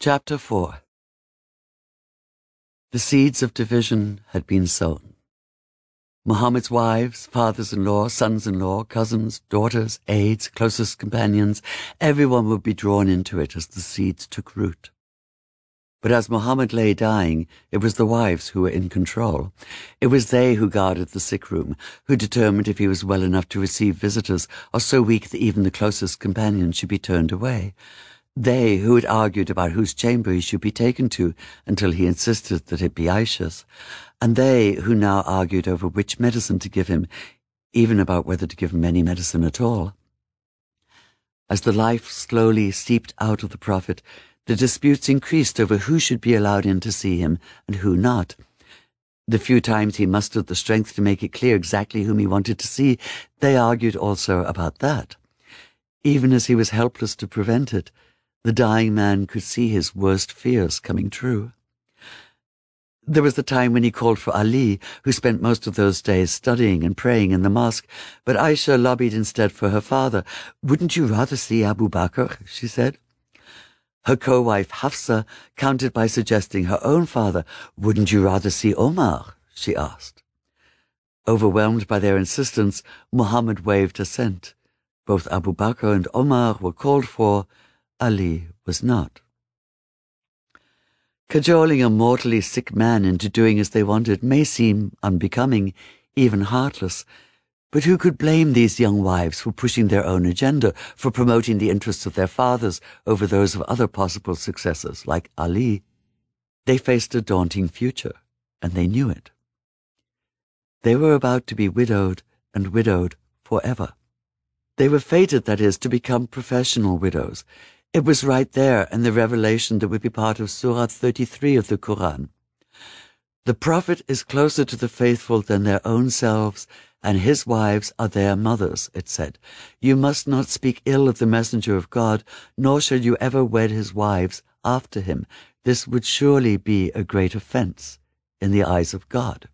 Chapter 4. The seeds of division had been sown. Muhammad's wives, fathers-in-law, sons-in-law, cousins, daughters, aides, closest companions, everyone would be drawn into it as the seeds took root. But as Muhammad lay dying, it was the wives who were in control. It was they who guarded the sick room, who determined if he was well enough to receive visitors, or so weak that even the closest companions should be turned away. They who had argued about whose chamber he should be taken to until he insisted that it be Aisha's, and they who now argued over which medicine to give him, even about whether to give him any medicine at all. As the life slowly seeped out of the Prophet, the disputes increased over who should be allowed in to see him and who not. The few times he mustered the strength to make it clear exactly whom he wanted to see, they argued also about that. Even as he was helpless to prevent it, the dying man could see his worst fears coming true. There was the time when he called for Ali, who spent most of those days studying and praying in the mosque, but Aisha lobbied instead for her father. "Wouldn't you rather see Abu Bakr?" she said. Her co-wife Hafsa countered by suggesting her own father. "Wouldn't you rather see Omar?" she asked. Overwhelmed by their insistence, Muhammad waved assent. Both Abu Bakr and Omar were called for. Ali was not. Cajoling a mortally sick man into doing as they wanted may seem unbecoming, even heartless, but who could blame these young wives for pushing their own agenda, for promoting the interests of their fathers over those of other possible successors, like Ali? They faced a daunting future, and they knew it. They were about to be widowed and widowed forever. They were fated, that is, to become professional widows. It was right there in the revelation that would be part of Surah 33 of the Quran. The Prophet is closer to the faithful than their own selves, and his wives are their mothers, it said. You must not speak ill of the messenger of God, nor shall you ever wed his wives after him. This would surely be a great offense in the eyes of God.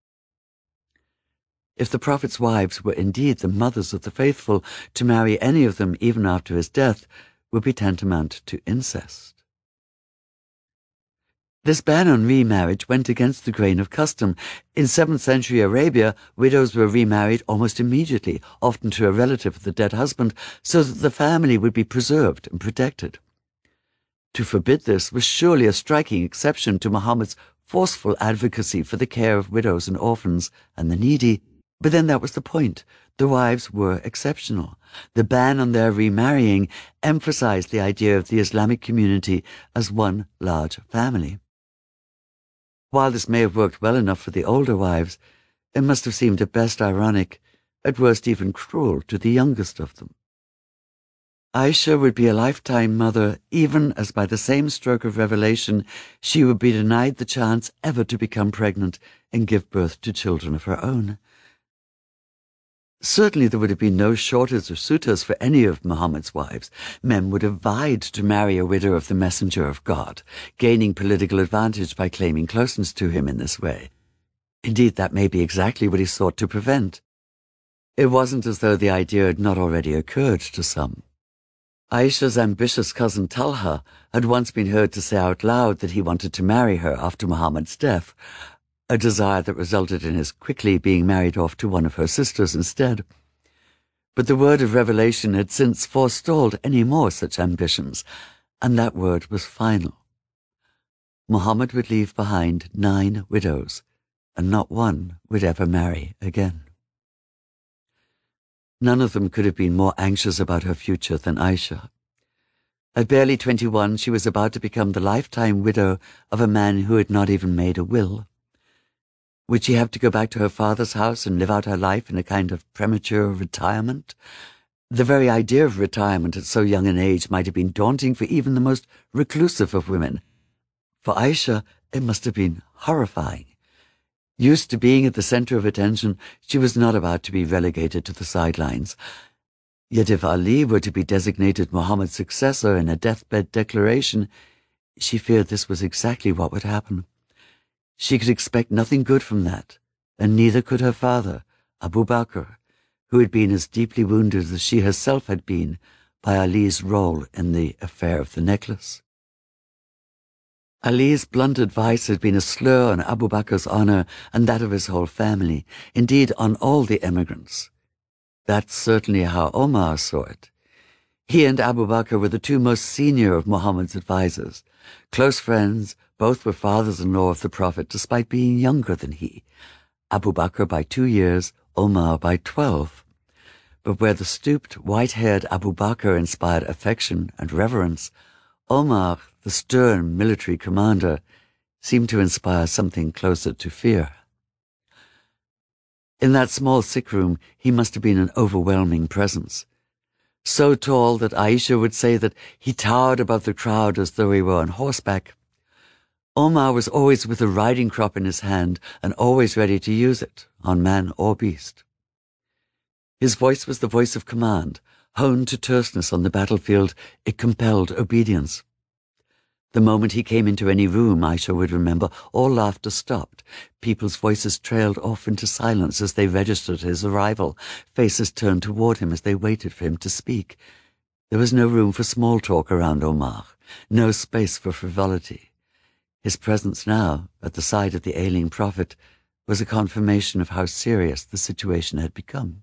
If the Prophet's wives were indeed the mothers of the faithful, to marry any of them even after his death would be tantamount to incest. This ban on remarriage went against the grain of custom. In 7th century Arabia, widows were remarried almost immediately, often to a relative of the dead husband, so that the family would be preserved and protected. To forbid this was surely a striking exception to Muhammad's forceful advocacy for the care of widows and orphans and the needy. But then that was the point. The wives were exceptional. The ban on their remarrying emphasized the idea of the Islamic community as one large family. While this may have worked well enough for the older wives, it must have seemed at best ironic, at worst even cruel to the youngest of them. Aisha would be a lifetime mother, even as by the same stroke of revelation she would be denied the chance ever to become pregnant and give birth to children of her own. Certainly there would have been no shortage of suitors for any of Muhammad's wives. Men would have vied to marry a widow of the messenger of God, gaining political advantage by claiming closeness to him in this way. Indeed, that may be exactly what he sought to prevent. It wasn't as though the idea had not already occurred to some. Aisha's ambitious cousin Talha had once been heard to say out loud that he wanted to marry her after Muhammad's death, a desire that resulted in his quickly being married off to one of her sisters instead. But the word of revelation had since forestalled any more such ambitions, and that word was final. Muhammad would leave behind 9 widows, and not one would ever marry again. None of them could have been more anxious about her future than Aisha. At barely 21, she was about to become the lifetime widow of a man who had not even made a will. Would she have to go back to her father's house and live out her life in a kind of premature retirement? The very idea of retirement at so young an age might have been daunting for even the most reclusive of women. For Aisha, it must have been horrifying. Used to being at the center of attention, she was not about to be relegated to the sidelines. Yet if Ali were to be designated Muhammad's successor in a deathbed declaration, she feared this was exactly what would happen. She could expect nothing good from that, and neither could her father, Abu Bakr, who had been as deeply wounded as she herself had been by Ali's role in the affair of the necklace. Ali's blunt advice had been a slur on Abu Bakr's honor and that of his whole family, indeed on all the emigrants. That's certainly how Omar saw it. He and Abu Bakr were the two most senior of Muhammad's advisors. Close friends, both were fathers-in-law of the Prophet despite being younger than he. Abu Bakr by 2 years, Omar by 12. But where the stooped, white-haired Abu Bakr inspired affection and reverence, Omar, the stern military commander, seemed to inspire something closer to fear. In that small sick room, he must have been an overwhelming presence. So tall that Aisha would say that he towered above the crowd as though he were on horseback. Omar was always with a riding crop in his hand and always ready to use it, on man or beast. His voice was the voice of command. Honed to terseness on the battlefield, it compelled obedience. The moment he came into any room, Aisha would remember, all laughter stopped. People's voices trailed off into silence as they registered his arrival. Faces turned toward him as they waited for him to speak. There was no room for small talk around Omar, no space for frivolity. His presence now, at the side of the ailing prophet, was a confirmation of how serious the situation had become.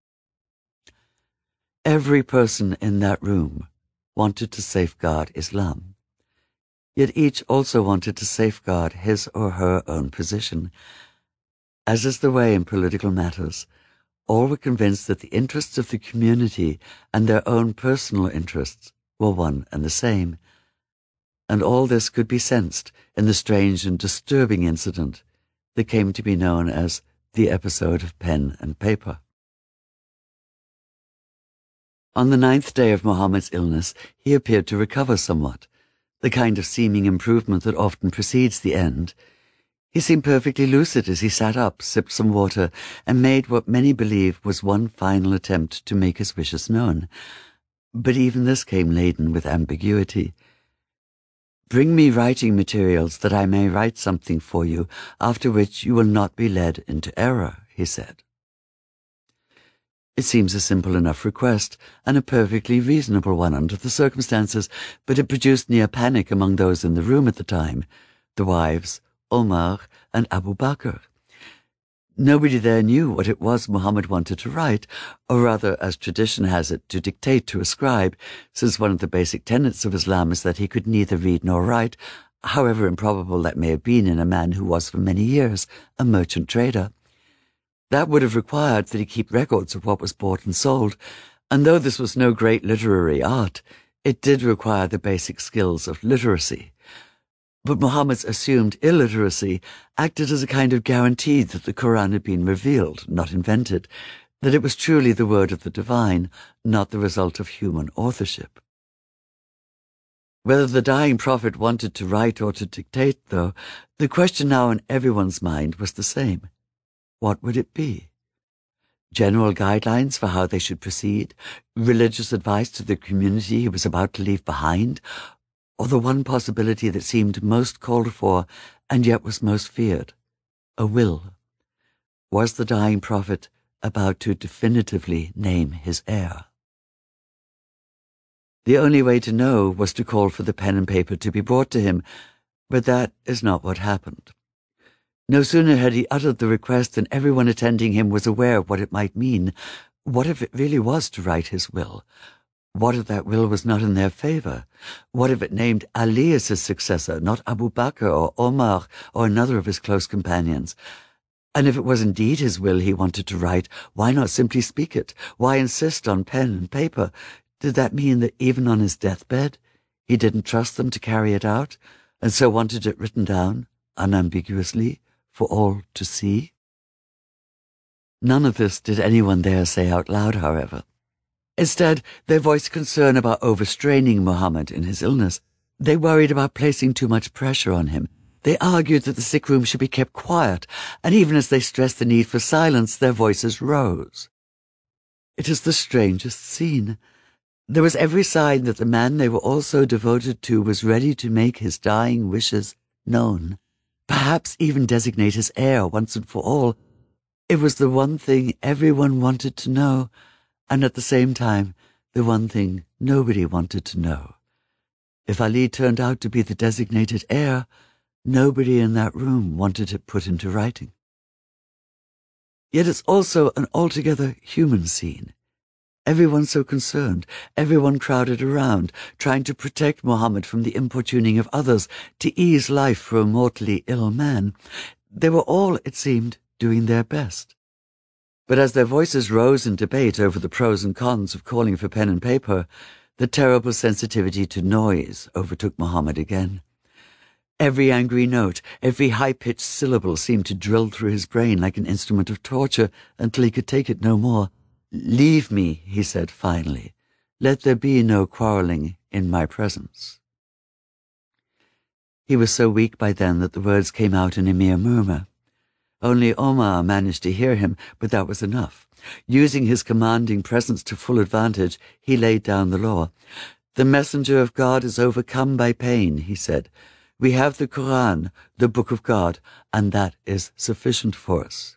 Every person in that room wanted to safeguard Islam. Yet each also wanted to safeguard his or her own position. As is the way in political matters, all were convinced that the interests of the community and their own personal interests were one and the same. And all this could be sensed in the strange and disturbing incident that came to be known as the episode of pen and paper. On the 9th day of Muhammad's illness, he appeared to recover somewhat, the kind of seeming improvement that often precedes the end. He seemed perfectly lucid as he sat up, sipped some water, and made what many believe was one final attempt to make his wishes known. But even this came laden with ambiguity. "Bring me writing materials that I may write something for you, after which you will not be led into error," he said. It seems a simple enough request, and a perfectly reasonable one under the circumstances, but it produced near panic among those in the room at the time, the wives, Omar, and Abu Bakr. Nobody there knew what it was Muhammad wanted to write, or rather, as tradition has it, to dictate to a scribe, since one of the basic tenets of Islam is that he could neither read nor write, however improbable that may have been in a man who was for many years a merchant trader. That would have required that he keep records of what was bought and sold, and though this was no great literary art, it did require the basic skills of literacy. But Muhammad's assumed illiteracy acted as a kind of guarantee that the Quran had been revealed, not invented, that it was truly the word of the divine, not the result of human authorship. Whether the dying prophet wanted to write or to dictate, though, the question now in everyone's mind was the same. What would it be? General guidelines for how they should proceed? Religious advice to the community he was about to leave behind? Or the one possibility that seemed most called for and yet was most feared? A will. Was the dying prophet about to definitively name his heir? The only way to know was to call for the pen and paper to be brought to him, but that is not what happened. No sooner had he uttered the request than everyone attending him was aware of what it might mean. What if it really was to write his will? What if that will was not in their favor? What if it named Ali as his successor, not Abu Bakr or Omar or another of his close companions? And if it was indeed his will he wanted to write, why not simply speak it? Why insist on pen and paper? Did that mean that even on his deathbed, he didn't trust them to carry it out, and so wanted it written down, unambiguously, for all to see? None of this did anyone dare say out loud, however. Instead, they voiced concern about overstraining Muhammad in his illness. They worried about placing too much pressure on him. They argued that the sick room should be kept quiet, and even as they stressed the need for silence, their voices rose. It is the strangest scene. There was every sign that the man they were all so devoted to was ready to make his dying wishes known, perhaps even designate his heir once and for all. It was the one thing everyone wanted to know, and at the same time, the one thing nobody wanted to know. If Ali turned out to be the designated heir, nobody in that room wanted it put into writing. Yet it's also an altogether human scene. Everyone so concerned, everyone crowded around, trying to protect Muhammad from the importuning of others, to ease life for a mortally ill man. They were all, it seemed, doing their best. But as their voices rose in debate over the pros and cons of calling for pen and paper, the terrible sensitivity to noise overtook Muhammad again. Every angry note, every high-pitched syllable seemed to drill through his brain like an instrument of torture until he could take it no more. "Leave me," he said finally. "Let there be no quarrelling in my presence." He was so weak by then that the words came out in a mere murmur. Only Omar managed to hear him, but that was enough. Using his commanding presence to full advantage, he laid down the law. "The messenger of God is overcome by pain," he said. "We have the Quran, the book of God, and that is sufficient for us."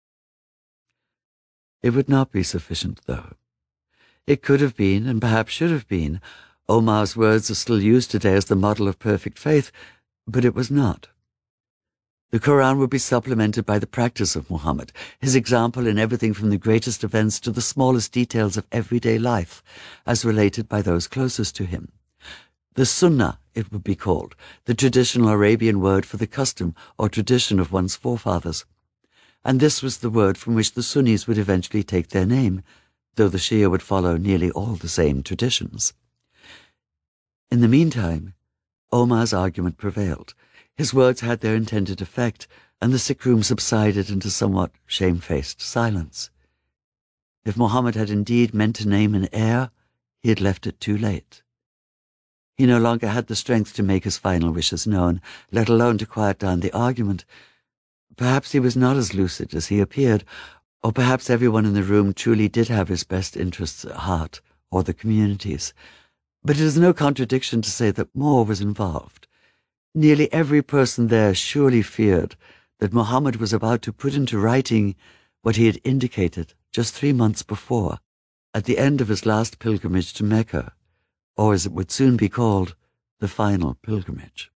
It would not be sufficient, though. It could have been, and perhaps should have been. Omar's words are still used today as the model of perfect faith, but it was not. The Quran would be supplemented by the practice of Muhammad, his example in everything from the greatest events to the smallest details of everyday life, as related by those closest to him. The Sunnah, it would be called, the traditional Arabian word for the custom or tradition of one's forefathers. And this was the word from which the Sunnis would eventually take their name, though the Shia would follow nearly all the same traditions. In the meantime, Omar's argument prevailed. His words had their intended effect, and the sick room subsided into somewhat shamefaced silence. If Muhammad had indeed meant to name an heir, he had left it too late. He no longer had the strength to make his final wishes known, let alone to quiet down the argument. Perhaps he was not as lucid as he appeared, or perhaps everyone in the room truly did have his best interests at heart, or the community's. But it is no contradiction to say that more was involved. Nearly every person there surely feared that Muhammad was about to put into writing what he had indicated just 3 months before, at the end of his last pilgrimage to Mecca, or as it would soon be called, the final pilgrimage.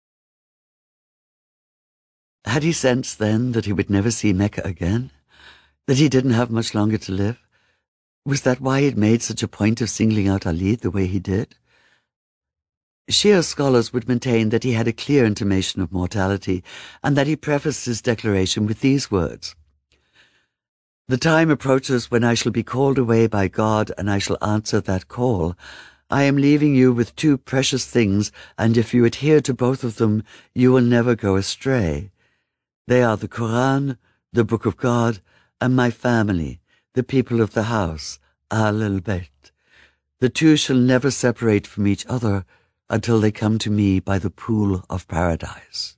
Had he sensed then that he would never see Mecca again? That he didn't have much longer to live? Was that why he had made such a point of singling out Ali the way he did? Shia scholars would maintain that he had a clear intimation of mortality, and that he prefaced his declaration with these words: "The time approaches when I shall be called away by God, and I shall answer that call. I am leaving you with 2 precious things, and if you adhere to both of them, you will never go astray. They are the Quran, the Book of God, and my family, the people of the house, Ahl al-Bayt. The 2 shall never separate from each other until they come to me by the pool of paradise."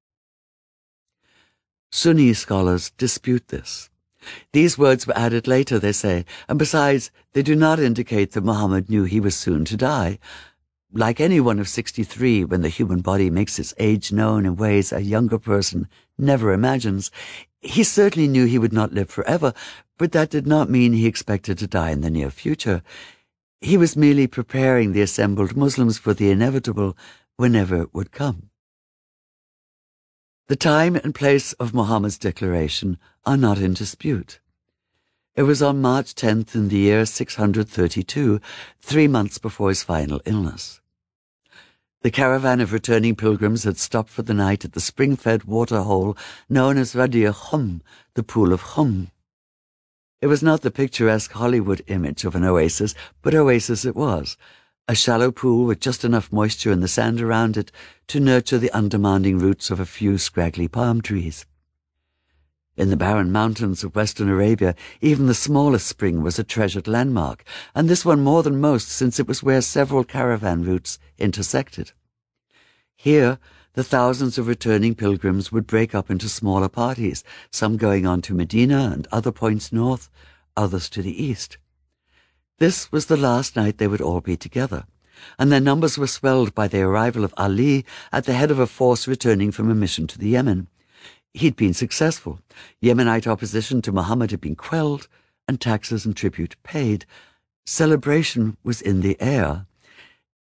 Sunni scholars dispute this. These words were added later, they say, and besides, they do not indicate that Muhammad knew he was soon to die. Like anyone of 63, when the human body makes its age known in ways a younger person never imagines, he certainly knew he would not live forever, but that did not mean he expected to die in the near future. He was merely preparing the assembled Muslims for the inevitable whenever it would come. The time and place of Muhammad's declaration are not in dispute. It was on March 10th in the year 632, 3 months before his final illness. The caravan of returning pilgrims had stopped for the night at the spring-fed water-hole known as Wadi Khum, the Pool of Khum. It was not the picturesque Hollywood image of an oasis, but oasis it was, a shallow pool with just enough moisture in the sand around it to nurture the undemanding roots of a few scraggly palm trees. In the barren mountains of western Arabia, even the smallest spring was a treasured landmark, and this one more than most, since it was where several caravan routes intersected. Here, the thousands of returning pilgrims would break up into smaller parties, some going on to Medina and other points north, others to the east. This was the last night they would all be together, and their numbers were swelled by the arrival of Ali at the head of a force returning from a mission to the Yemen. He'd been successful. Yemenite opposition to Muhammad had been quelled, and taxes and tribute paid. Celebration was in the air.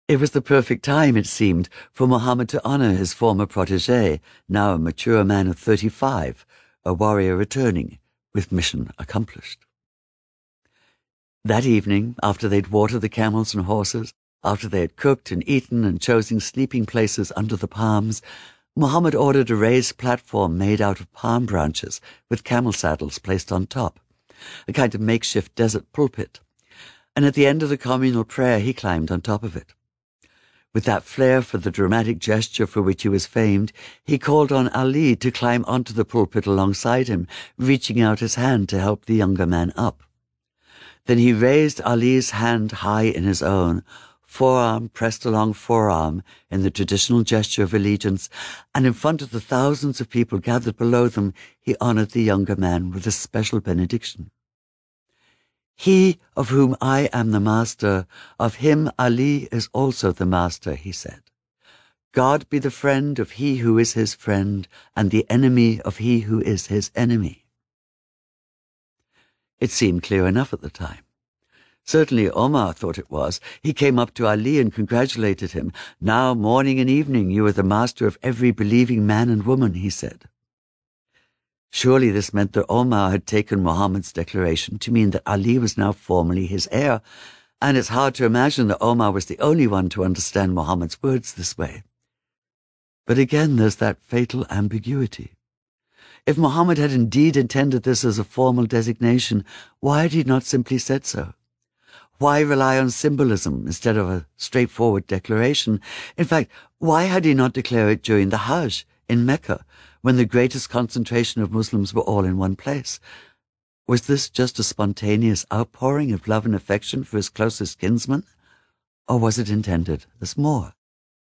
It was the perfect time, it seemed, for Muhammad to honor his former protege, now a mature man of 35, a warrior returning, with mission accomplished. That evening, after they'd watered the camels and horses, after they had cooked and eaten and chosen sleeping places under the palms, Muhammad ordered a raised platform made out of palm branches with camel saddles placed on top, a kind of makeshift desert pulpit, and at the end of the communal prayer he climbed on top of it. With that flair for the dramatic gesture for which he was famed, he called on Ali to climb onto the pulpit alongside him, reaching out his hand to help the younger man up. Then he raised Ali's hand high in his own, forearm pressed along forearm in the traditional gesture of allegiance, and in front of the thousands of people gathered below them, he honored the younger man with a special benediction. "He of whom I am the master, of him Ali is also the master," he said. "God be the friend of he who is his friend, and the enemy of he who is his enemy." It seemed clear enough at the time. Certainly Omar thought it was. He came up to Ali and congratulated him. "Now, morning and evening, you are the master of every believing man and woman," he said. Surely this meant that Omar had taken Muhammad's declaration to mean that Ali was now formally his heir, and it's hard to imagine that Omar was the only one to understand Muhammad's words this way. But again, there's that fatal ambiguity. If Muhammad had indeed intended this as a formal designation, why had he not simply said so? Why rely on symbolism instead of a straightforward declaration? In fact, why had he not declared it during the Hajj in Mecca, when the greatest concentration of Muslims were all in one place? Was this just a spontaneous outpouring of love and affection for his closest kinsman? Or was it intended as more?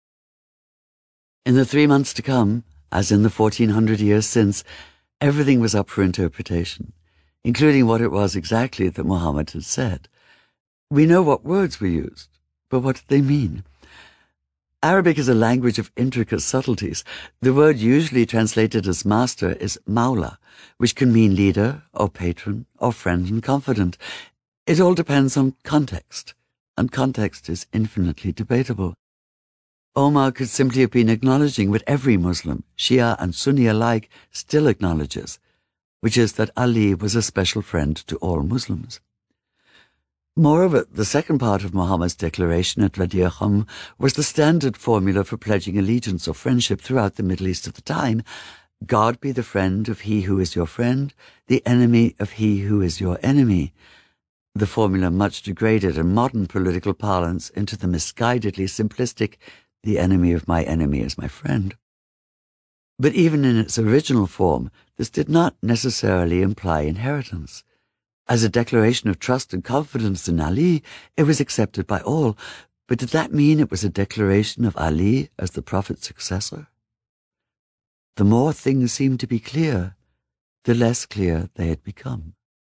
In the 3 months to come, as in the 1400 years since, everything was up for interpretation, including what it was exactly that Muhammad had said. We know what words were used, but what did they mean? Arabic is a language of intricate subtleties. The word usually translated as master is Mawla, which can mean leader or patron or friend and confidant. It all depends on context, and context is infinitely debatable. Omar could simply have been acknowledging what every Muslim, Shia and Sunni alike, still acknowledges, which is that Ali was a special friend to all Muslims. Moreover, the second part of Muhammad's declaration at Wadi Khum was the standard formula for pledging allegiance or friendship throughout the Middle East of the time. God be the friend of he who is your friend, the enemy of he who is your enemy. The formula much degraded in modern political parlance into the misguidedly simplistic, the enemy of my enemy is my friend. But even in its original form, this did not necessarily imply inheritance. As a declaration of trust and confidence in Ali, it was accepted by all. But did that mean it was a declaration of Ali as the Prophet's successor? The more things seemed to be clear, the less clear they had become.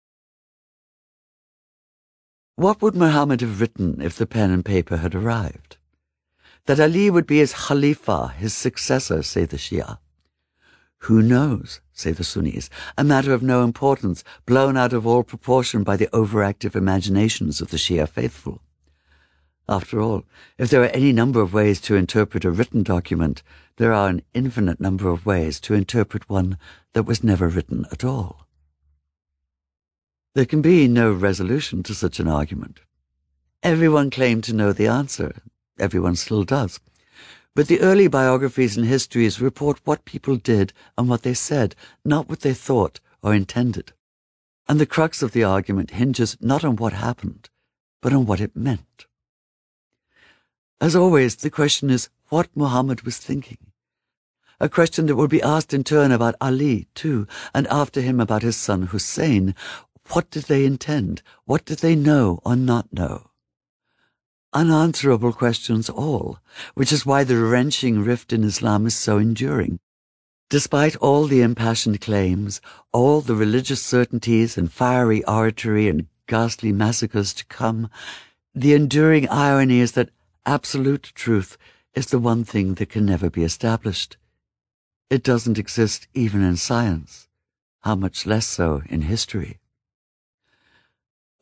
What would Muhammad have written if the pen and paper had arrived? That Ali would be his Khalifa, his successor, say the Shia. Who knows, say the Sunnis, a matter of no importance, blown out of all proportion by the overactive imaginations of the Shia faithful. After all, if there are any number of ways to interpret a written document, there are an infinite number of ways to interpret one that was never written at all. There can be no resolution to such an argument. Everyone claimed to know the answer. Everyone still does. But the early biographies and histories report what people did and what they said, not what they thought or intended. And the crux of the argument hinges not on what happened, but on what it meant. As always, the question is what Muhammad was thinking. A question that will be asked in turn about Ali, too, and after him about his son Hussein. What did they intend? What did they know or not know? Unanswerable questions all, which is why the wrenching rift in Islam is so enduring. Despite all the impassioned claims, all the religious certainties and fiery oratory and ghastly massacres to come, the enduring irony is that absolute truth is the one thing that can never be established. It doesn't exist even in science, how much less so in history.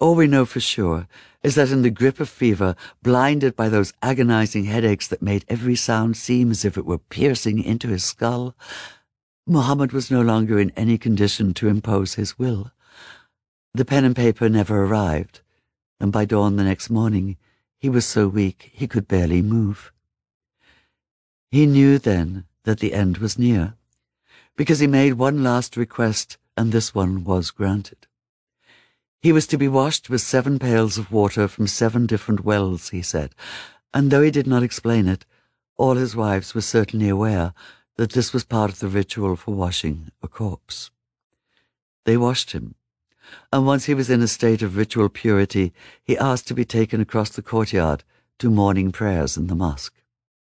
All we know for sure is that in the grip of fever, blinded by those agonizing headaches that made every sound seem as if it were piercing into his skull, Muhammad was no longer in any condition to impose his will. The pen and paper never arrived, and by dawn the next morning he was so weak he could barely move. He knew then that the end was near, because he made one last request, and this one was granted. He was to be washed with 7 pails of water from 7 different wells, he said, and though he did not explain it, all his wives were certainly aware that this was part of the ritual for washing a corpse. They washed him, and once he was in a state of ritual purity, he asked to be taken across the courtyard to morning prayers in the mosque.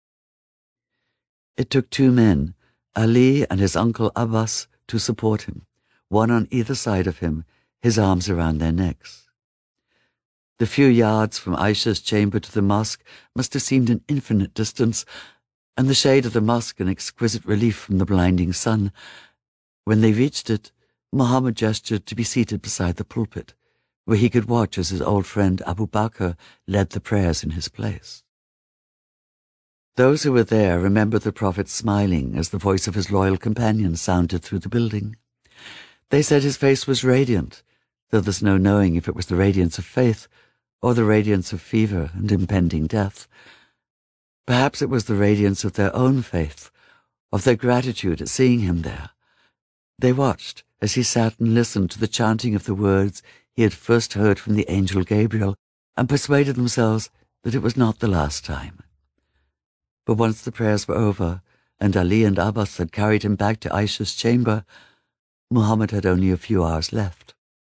It took 2 men, Ali and his uncle Abbas, to support him, one on either side of him, his arms around their necks. The few yards from Aisha's chamber to the mosque must have seemed an infinite distance, and the shade of the mosque an exquisite relief from the blinding sun. When they reached it, Muhammad gestured to be seated beside the pulpit, where he could watch as his old friend Abu Bakr led the prayers in his place. Those who were there remembered the Prophet smiling as the voice of his loyal companion sounded through the building. They said his face was radiant, though there's no knowing if it was the radiance of faith or the radiance of fever and impending death. Perhaps it was the radiance of their own faith, of their gratitude at seeing him there. They watched as he sat and listened to the chanting of the words he had first heard from the angel Gabriel, and persuaded themselves that it was not the last time. But once the prayers were over, and Ali and Abbas had carried him back to Aisha's chamber, Muhammad had only a few hours left.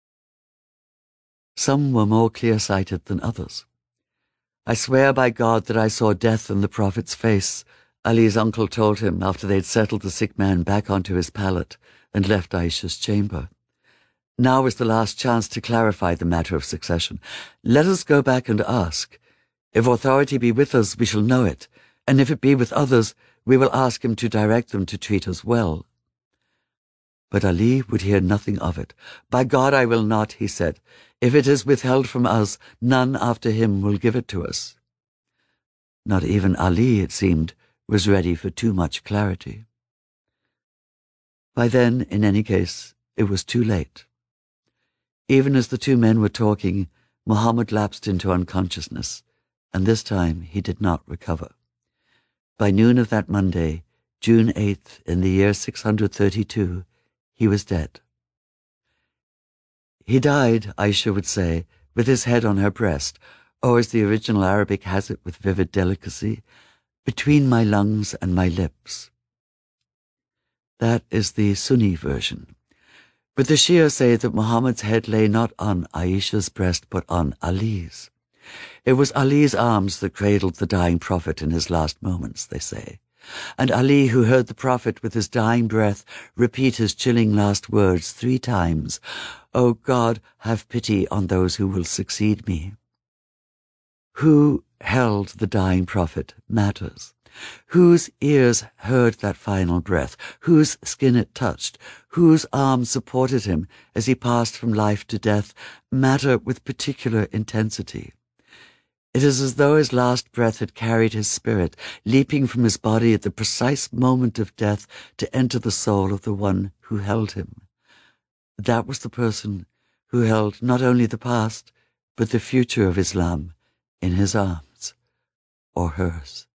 Some were more clear-sighted than others. "I swear by God that I saw death in the Prophet's face," Ali's uncle told him after they'd settled the sick man back onto his pallet and left Aisha's chamber. "Now is the last chance to clarify the matter of succession. Let us go back and ask. If authority be with us, we shall know it, and if it be with others, we will ask him to direct them to treat us well." But Ali would hear nothing of it. "By God, I will not," he said. "If it is withheld from us, none after him will give it to us." Not even Ali, it seemed, was ready for too much clarity. By then, in any case, it was too late. Even as the 2 men were talking, Muhammad lapsed into unconsciousness, and this time he did not recover. By noon of that Monday, June 8th, in the year 632, he was dead. He died, Aisha would say, with his head on her breast, or as the original Arabic has it with vivid delicacy, "between my lungs and my lips." That is the Sunni version. But the Shia say that Muhammad's head lay not on Aisha's breast but on Ali's. It was Ali's arms that cradled the dying Prophet in his last moments, they say. And Ali, who heard the Prophet with his dying breath repeat his chilling last words 3 times, "O God, have pity on those who will succeed me." Who held the dying Prophet matters. Whose ears heard that final breath, whose skin it touched, whose arms supported him as he passed from life to death, matter with particular intensity. It is as though his last breath had carried his spirit, leaping from his body at the precise moment of death to enter the soul of the one who held him. That was the person who held not only the past, but the future of Islam in his arms, or hers.